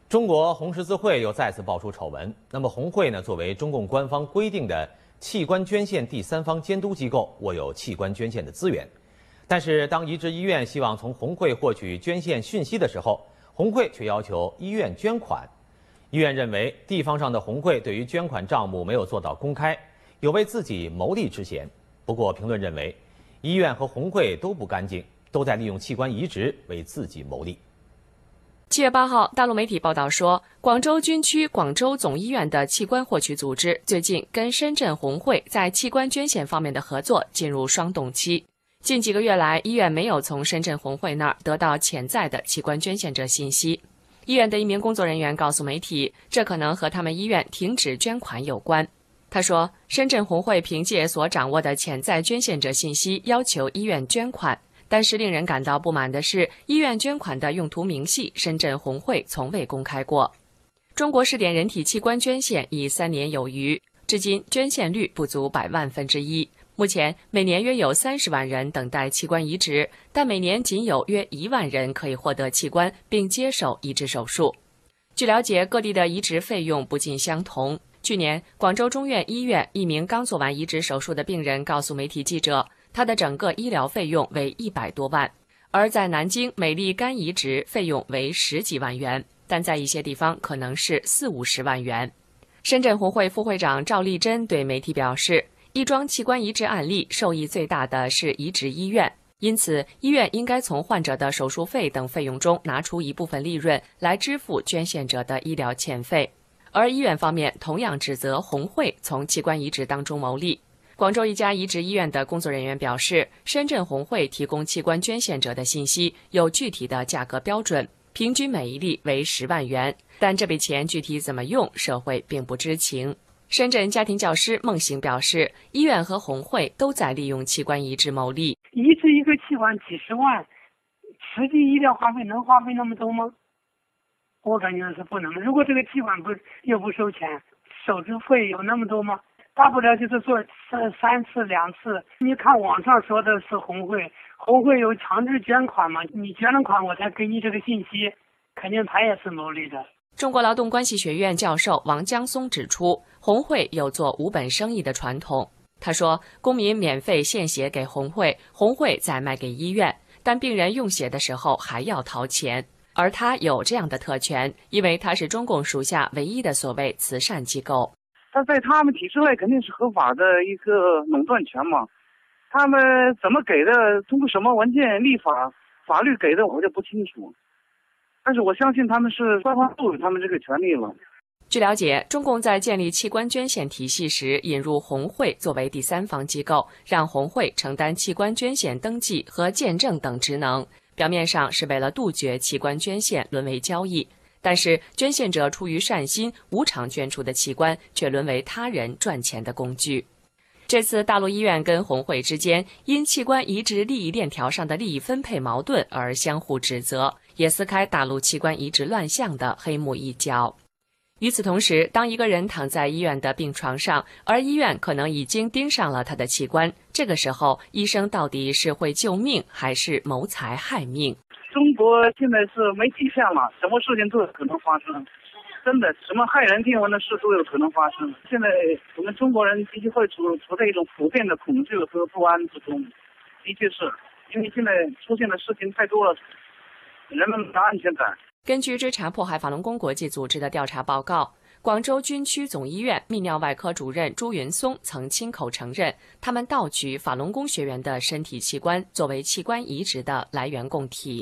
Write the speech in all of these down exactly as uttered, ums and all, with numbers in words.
中国红十字会又再次爆出丑闻。那么红会呢，作为中共官方规定的器官捐献第三方监督机构，握有器官捐献的资源。但是，当移植医院希望从红会获取捐献讯息的时候，红会却要求医院捐款。医院认为，地方上的红会对于捐款账目没有做到公开，有为自己谋利之嫌。不过，评论认为，医院和红会都不干净，都在利用器官移植为自己谋利。 七月八号，大陆媒体报道说，广州军区广州总医院的器官获取组织最近跟深圳红会在器官捐献方面的合作进入霜冻期。近几个月来，医院没有从深圳红会那儿得到潜在的器官捐献者信息。医院的一名工作人员告诉媒体，这可能和他们医院停止捐款有关。他说，深圳红会凭借所掌握的潜在捐献者信息，要求医院捐款。但是令人感到不满的是，医院捐款的用途明细，深圳红会从未公开过。中国试点人体器官捐献已三年有余，至今捐献率不足百万分之一。目前每年约有三十万人等待器官移植，但每年仅有约一万人可以获得器官并接受移植手术。据了解，各地的移植费用不尽相同。去年，广州中院医院一名刚做完移植手术的病人告诉媒体记者，他的整个医疗费用为一百多万，而在南京美丽肝移植费用为十几万元，但在一些地方可能是四五十万元。深圳红会副会长赵丽珍对媒体表示，一桩器官移植案例受益最大的是移植医院，因此医院应该从患者的手术费等费用中拿出一部分利润来支付捐献者的医疗欠费。而医院方面同样指责红会从器官移植当中牟利。广州一家移植医院的工作人员表示，深圳红会提供器官捐献者的信息有具体的价格标准，平均每一例为十万元，但这笔钱具体怎么用，社会并不知情。深圳家庭教师孟醒表示，医院和红会都在利用器官移植牟利。 移植一个器官几十万，实际医疗花费能花费那么多吗？我感觉是不能。如果这个器官不又不收钱，手术费有那么多吗？大不了就是做三三次两次。你看网上说的是红会，红会有强制捐款嘛？你捐了款我才给你这个信息，肯定他也是牟利的。 中国劳动关系学院教授王江松指出，红会有做无本生意的传统。他说，公民免费献血给红会，红会再卖给医院，但病人用血的时候还要掏钱。而他有这样的特权，因为他是中共属下唯一的所谓慈善机构。 他在他们体制内肯定是合法的一个垄断权嘛，他们怎么给的，通过什么文件立法法律给的我就不清楚，但是我相信他们是官方赋予他们这个权利了。 据了解，中共在建立器官捐献体系时，引入红会作为第三方机构，让红会承担器官捐献登记和见证等职能，表面上是为了杜绝器官捐献沦为交易。但是，捐献者出于善心无偿捐出的器官，却沦为他人赚钱的工具。这次大陆医院跟红会之间因器官移植利益链条上的利益分配矛盾而相互指责，也撕开大陆器官移植乱象的黑幕一角。与此同时，当一个人躺在医院的病床上，而医院可能已经盯上了他的器官，这个时候，医生到底是会救命，还是谋财害命？ 中国现在是没底线了，什么事情都有可能发生，真的，什么骇人听闻的事都有可能发生。现在我们中国人的确会处处在一种普遍的恐惧和不安之中，的确是因为现在出现的事情太多了，人们没有安全感。 根据追查迫害法轮功国际组织的调查报告，广州军区总医院泌尿外科主任朱云松曾亲口承认，他们盗取法轮功学员的身体器官作为器官移植的来源供体。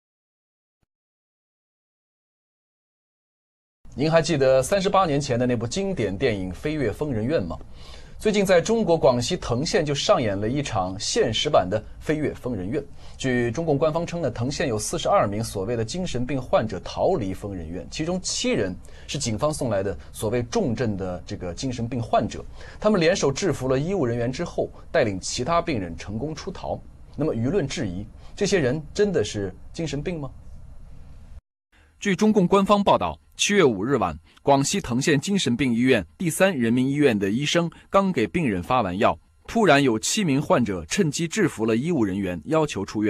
您还记得三十八年前的那部经典电影《飞越疯人院》吗？最近在中国广西藤县就上演了一场现实版的《飞越疯人院》。据中共官方称呢，藤县有四十二名所谓的精神病患者逃离疯人院，其中七人是警方送来的所谓重症的这个精神病患者。他们联手制服了医务人员之后，带领其他病人成功出逃。那么舆论质疑，这些人真的是精神病吗？ 据中共官方报道，七月五日晚，广西藤县精神病医院第三人民医院的医生刚给病人发完药，突然有七名患者趁机制服了医务人员，要求出院。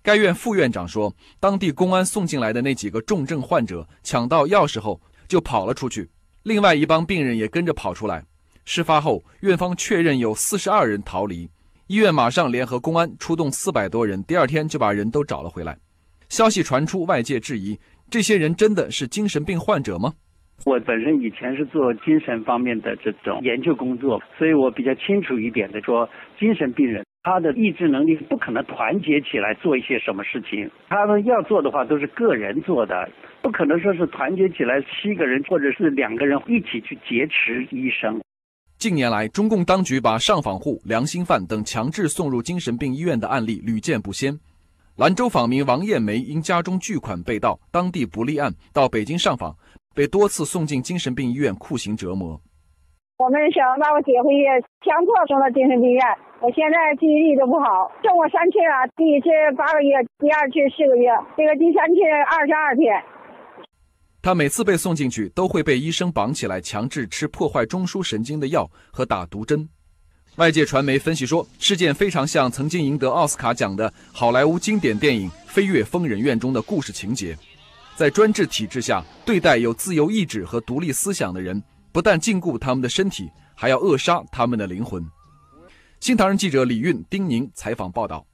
该院副院长说，当地公安送进来的那几个重症患者抢到钥匙后就跑了出去，另外一帮病人也跟着跑出来。事发后，院方确认有四十二人逃离，医院马上联合公安出动四百多人，第二天就把人都找了回来。消息传出，外界质疑，这些人真的是精神病患者吗？ 我本身以前是做精神方面的这种研究工作，所以我比较清楚一点的说，精神病人他的意志能力不可能团结起来做一些什么事情，他们要做的话都是个人做的，不可能说是团结起来七个人或者是两个人一起去劫持医生。 近年来，中共当局把上访户、良心犯等强制送入精神病医院的案例屡见不鲜。兰州访民王艳梅因家中巨款被盗，当地不立案，到北京上访，被多次送进精神病医院酷刑折磨。 我们想把我接回去，强迫送到精神病院。我现在记忆力都不好，送我三次了，第一次八个月，第二次四个月，这个第三次二十二天。 他每次被送进去，都会被医生绑起来，强制吃破坏中枢神经的药和打毒针。外界传媒分析说，事件非常像曾经赢得奥斯卡奖的好莱坞经典电影《飞越疯人院》中的故事情节。在专制体制下，对待有自由意志和独立思想的人，不但禁锢他们的身体，还要扼杀他们的灵魂。新唐人记者李运、丁宁采访报道。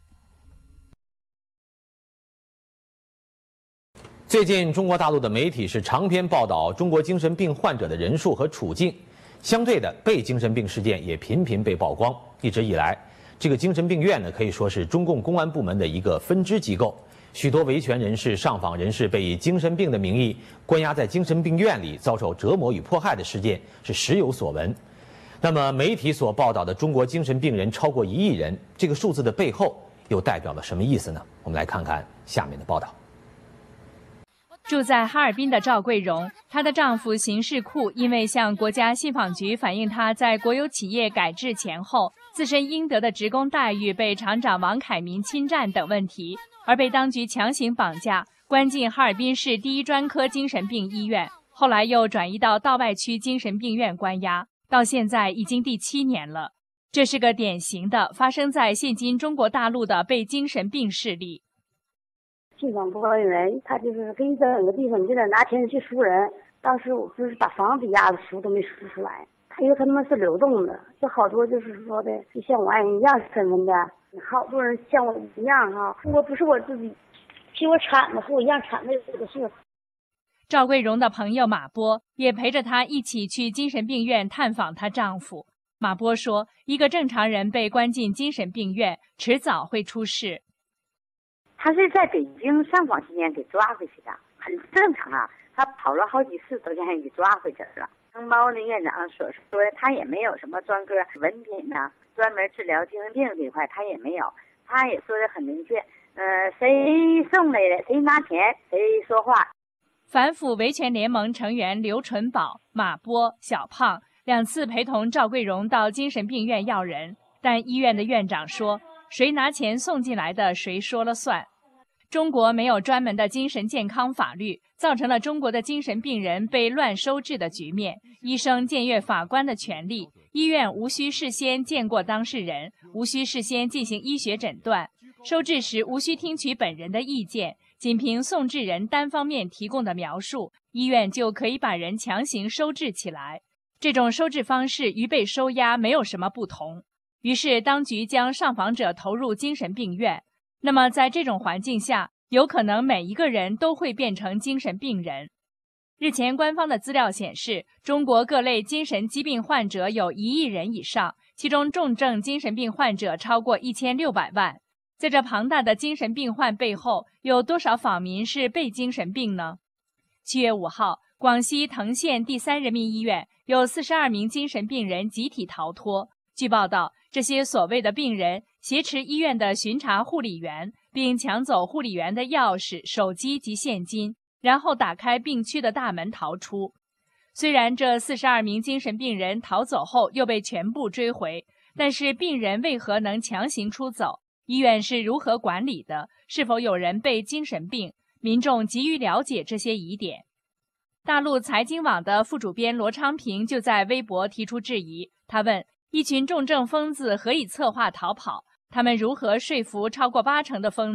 最近，中国大陆的媒体是长篇报道中国精神病患者的人数和处境。相对的，被精神病事件也频频被曝光。一直以来，这个精神病院呢，可以说是中共公安部门的一个分支机构。许多维权人士、上访人士被以精神病的名义关押在精神病院里，遭受折磨与迫害的事件是时有所闻。那么，媒体所报道的中国精神病人超过一亿人，这个数字的背后又代表了什么意思呢？我们来看看下面的报道。 住在哈尔滨的赵桂荣，她的丈夫邢世库因为向国家信访局反映她在国有企业改制前后自身应得的职工待遇被厂长王凯民侵占等问题，而被当局强行绑架，关进哈尔滨市第一专科精神病医院，后来又转移到道外区精神病院关押，到现在已经第七年了。这是个典型的发生在现今中国大陆的被精神病事例。 信访部认为他就是给你整个地方，你就得拿钱去赎人。当时我就是把房子压着赎都没赎出来。他因为他们是流动的，有好多就是说的，就像我爱人一样身份的，好多人像我一样哈。我不是我自己，替我产的，和我一样产的这个事。 赵桂荣的朋友马波也陪着她一起去精神病院探访她丈夫。马波说，一个正常人被关进精神病院，迟早会出事。 他是在北京上访期间给抓回去的，很正常啊。他跑了好几次，都让人给抓回去了。承包的院长所说的，他也没有什么专科文凭呐、啊，专门治疗精神病这一块他也没有。他也说的很明确，呃，谁送来的，谁拿钱，谁说话。 反腐维权联盟成员刘纯宝、马波、小胖两次陪同赵桂荣到精神病院要人，但医院的院长说，谁拿钱送进来的，谁说了算。中国没有专门的精神健康法律，造成了中国的精神病人被乱收治的局面。医生僭越法官的权利，医院无需事先见过当事人，无需事先进行医学诊断，收治时无需听取本人的意见，仅凭送治人单方面提供的描述，医院就可以把人强行收治起来。这种收治方式与被收押没有什么不同。于是当局将上访者投入精神病院。那么在这种环境下，有可能每一个人都会变成精神病人。日前官方的资料显示，中国各类精神疾病患者有一亿人以上，其中重症精神病患者超过一千六百万。在这庞大的精神病患背后，有多少访民是被精神病呢？七月五号，广西藤县第三人民医院有四十二名精神病人集体逃脱。据报道，这些所谓的病人挟持医院的巡查护理员，并抢走护理员的钥匙、手机及现金，然后打开病区的大门逃出。虽然这四十二名精神病人逃走后又被全部追回，但是病人为何能强行出走？医院是如何管理的？是否有人被精神病？民众急于了解这些疑点。大陆财经网的副主编罗昌平就在微博提出质疑，他问：一群重症疯子何以策划逃跑？他们如何说服超过八成的疯子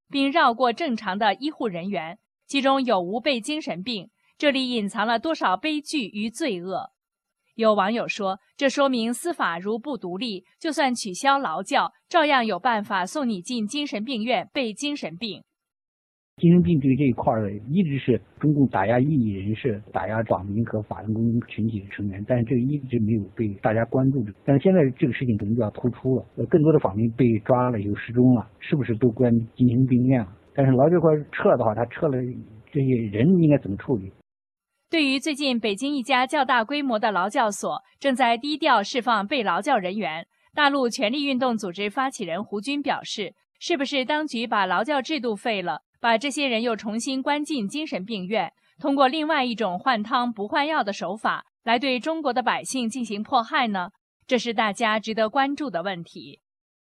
并绕过正常的医护人员，其中有无被精神病？这里隐藏了多少悲剧与罪恶？有网友说，这说明司法如不独立，就算取消劳教，照样有办法送你进精神病院被精神病。 精神病对这一块儿一直是中共打压异议人士、打压网民和法轮功群体的成员，但是这个一直没有被大家关注。但是现在这个事情可能就要突出了，更多的网民被抓了，有失踪了，是不是都关精神病院了？但是劳教块撤的话，他撤了这些人应该怎么处理？ 对于最近北京一家较大规模的劳教所正在低调释放被劳教人员，大陆权利运动组织发起人胡军表示，是不是当局把劳教制度废了，把这些人又重新关进精神病院，通过另外一种换汤不换药的手法来对中国的百姓进行迫害呢？这是大家值得关注的问题。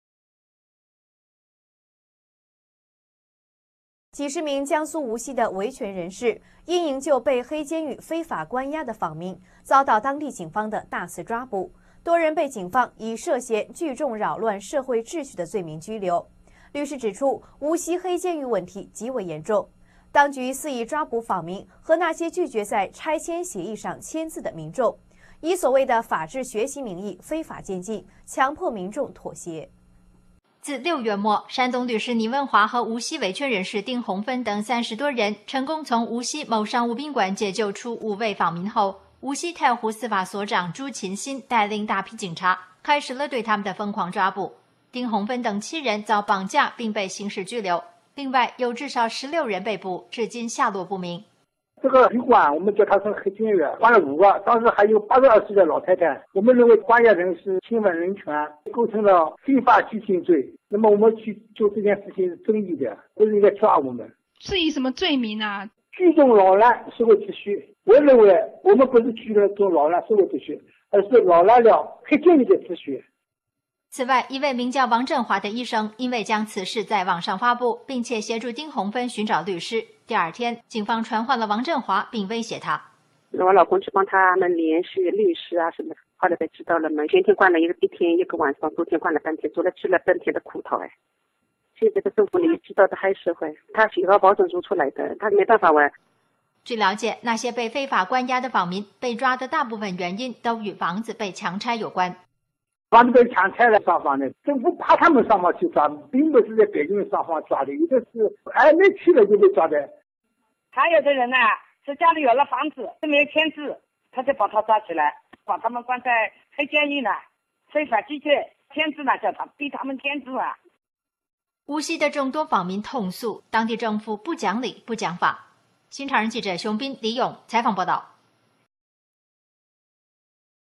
几十名江苏无锡的维权人士因营救被黑监狱非法关押的访民，遭到当地警方的大肆抓捕，多人被警方以涉嫌聚众扰乱社会秩序的罪名拘留。律师指出，无锡黑监狱问题极为严重，当局肆意抓捕访民和那些拒绝在拆迁协议上签字的民众，以所谓的法治学习名义非法监禁，强迫民众妥协。 自六月末，山东律师倪文华和无锡维权人士丁洪芬等三十多人成功从无锡某商务宾馆解救出五位访民后，无锡太湖司法所长朱勤新带领大批警察开始了对他们的疯狂抓捕。丁洪芬等七人遭绑架并被刑事拘留，另外有至少十六人被捕，至今下落不明。 这个旅馆我们叫它是黑监狱，关了五个，当时还有八十二岁的老太太。我们认为关押人是侵犯人权，构成了非法拘禁罪。那么我们去就这件事情是正义的，不是应该抓我们。 是以什么罪名啊？ 聚众扰乱社会秩序。我认为我们不是聚众扰乱社会秩序，而是扰乱了黑监狱的秩序。 此外，一位名叫王振华的医生因为将此事在网上发布，并且协助丁洪芬寻找律师，第二天警方传唤了王振华并威胁他。 我老公去帮他们联系律师啊什么，后来才知道了嘛。前天关了一个一天一个晚上，昨天关了半天，做了吃了半天的苦头哎。现在的政府你知道的还是会，他写好保证书出来的，他没办法玩。 据了解，那些被非法关押的访民被抓的大部分原因都与房子被强拆有关。 房子被强拆了上访的，政府怕他们上访去抓，并不是在北京上访抓的，有的是还没去了就被抓的。 还有的人呢、啊，是家里有了房子，都没有签字，他就把他抓起来，把他们关在黑监狱呢，非法拘禁，签字呢，叫他逼他们签字啊。 无锡的众多访民痛诉，当地政府不讲理、不讲法。新唐人记者熊斌、李勇采访报道。